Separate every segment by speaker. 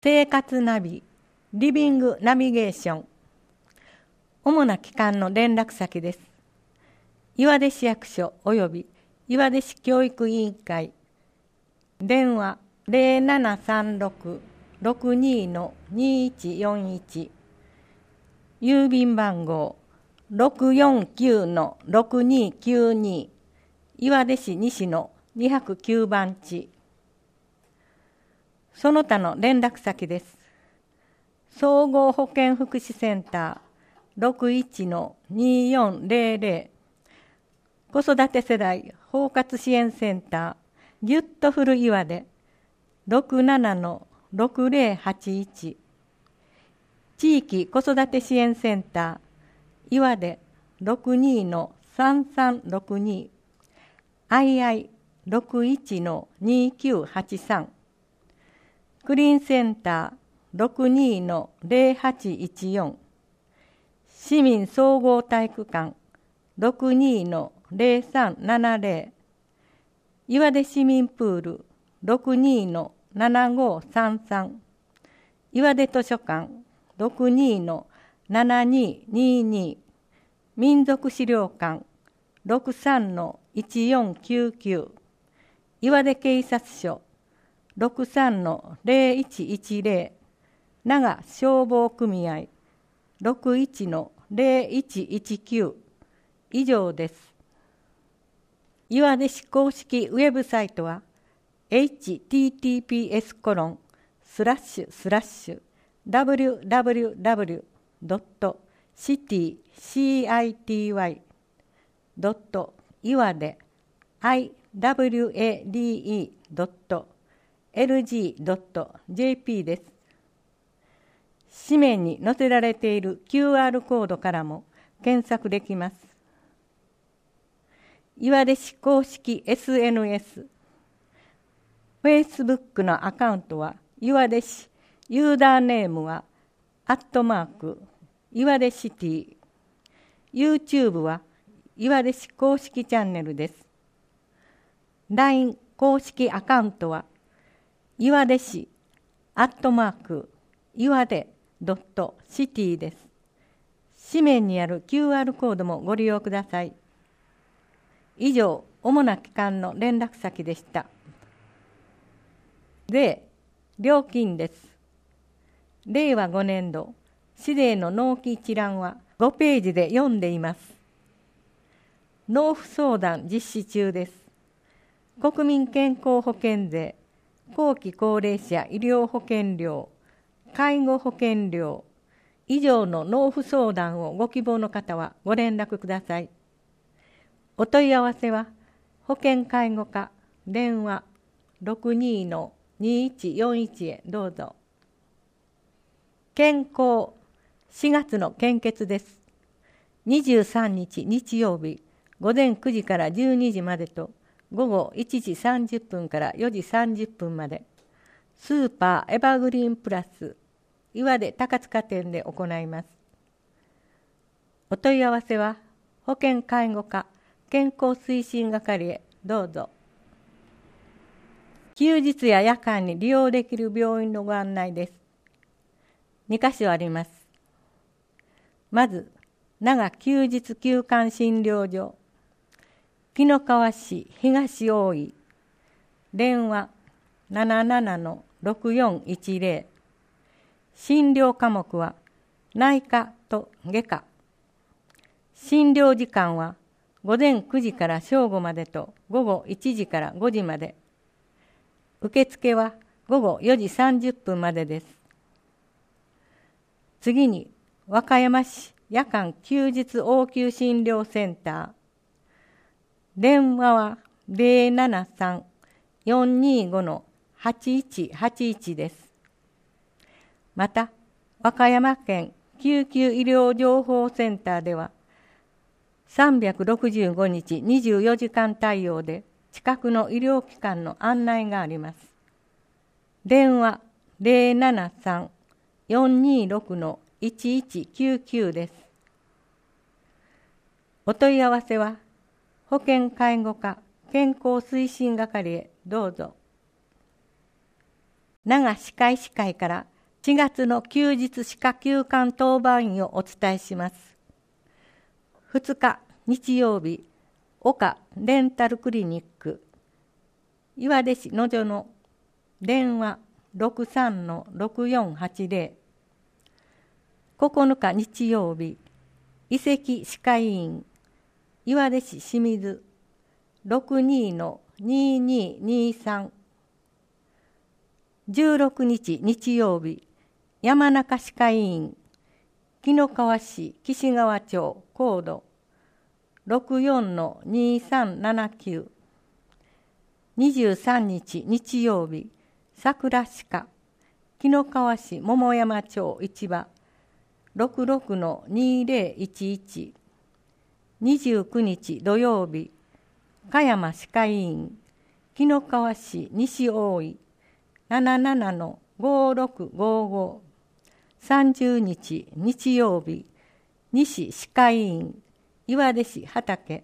Speaker 1: 生活ナビ、リビングナビゲーション。主な機関の連絡先です。岩出市役所及び岩出市教育委員会。電話0736-62-2141。郵便番号649-6292。岩出市西の209番地。その他の連絡先です。総合保健福祉センター 61-2400。子育て世代包括支援センターギュッとフル岩出 67-6081。地域子育て支援センター岩出 62-3362。II61-2983。クリーンセンター 62-0814。市民総合体育館 62-0370。岩出市民プール 62-7533。岩出図書館 62-7222。民族資料館 63-1499。岩出警察署 63-0110。長消防組合 61-0119。以上です。岩出市公式ウェブサイトは https://www.city.iwade.lg.jp です。紙面に載せられている QR コードからも検索できます。岩出市公式 SNS。Facebook のアカウントは岩出市、ユーザーネームは@岩出シティ。YouTube は岩出市公式チャンネルです。LINE 公式アカウントは岩出市岩出.city です。紙面にある QR コードもご利用ください。以上、主な機関の連絡先でした。税、料金です。令和5年度、市税の納期一覧は5ページで読んでいます。納付相談実施中です。国民健康保険税、後期高齢者医療保険料、介護保険料、以上の納付相談をご希望の方はご連絡ください。お問い合わせは、保険介護課電話 62-2141 へどうぞ。健康、4月の献血です。23日日曜日、午前9時から12時までと、午後1時30分から4時30分まで、スーパーエバーグリーンプラス、岩出高塚店で行います。お問い合わせは、保健介護課健康推進係へどうぞ。休日や夜間に利用できる病院のご案内です。2カ所あります。まず、長休日休館診療所、紀の川市東大井、電話77-6410。診療科目は内科と外科。診療時間は午前9時から正午までと午後1時から5時まで。受付は午後4時30分までです。次に、和歌山市夜間休日応急診療センター。電話は 073-425-8181 です。また、和歌山県救急医療情報センターでは、365日24時間対応で近くの医療機関の案内があります。電話 073-426-1199 です。お問い合わせは、保健介護課健康推進係へどうぞ。長歯科医師会から 4月の休日歯科休館当番員をお伝えします。2日日曜日、岡レンタルクリニック、岩出市野女の電話 63-6480。9日日曜日、遺跡歯科医院、岩出市清水 62-2223。16日日曜日、山中歯科医院、紀の川市岸川町コード 64-2379。23日日曜日、桜歯科、紀の川市桃山町市場 66-2011。29日土曜日、香山歯科医院、紀の川市西大井 77-5655。30日日曜日、西歯科医院、岩出市畑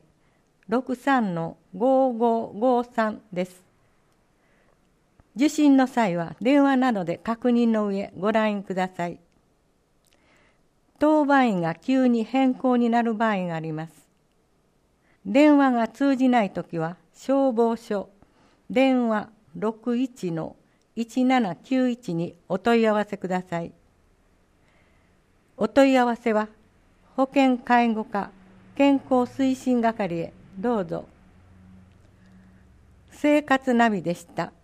Speaker 1: 63-5553 です。受診の際は電話などで確認の上ご覧ください。当番員が急に変更になる場合があります。電話が通じないときは消防署電話 61-1791 にお問い合わせください。お問い合わせは保健介護課健康推進係へどうぞ。生活ナビでした。